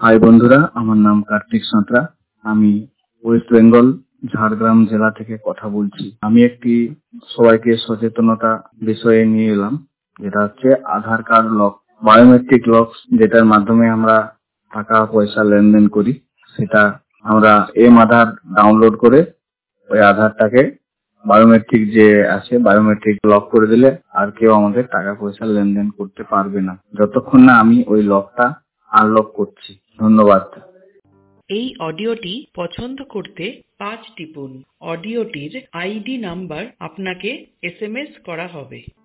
High বন্ধুরা, আমার নাম কার্তিক সাঁতরা। আমি ওয়েস্ট বেঙ্গল ঝাড়গ্রাম জেলা থেকে কথা বলছি। আমি একটি সবাইকে সচেতনতা বিষয়ে নিয়ে এলাম, যেটা হচ্ছে Aadhaar card lock, biometric lock, যেটার মাধ্যমে আমরা টাকা পয়সা লেনদেন করি। সেটা আমরা আধার ডাউনলোড করে ওই আধারটাকে বায়োমেট্রিক যে আছে বায়োমেট্রিক লক করে দিলে আর কেউ আমাদের টাকা পয়সা লেনদেন করতে পারবে না, যতক্ষণ না আমি ওই লকটা আনলক করছি। ধন্যবাদ। এই অডিওটি পছন্দ করতে 5 টিপুন। অডিওটির আইডি নাম্বার আপনাকে SMS করা হবে।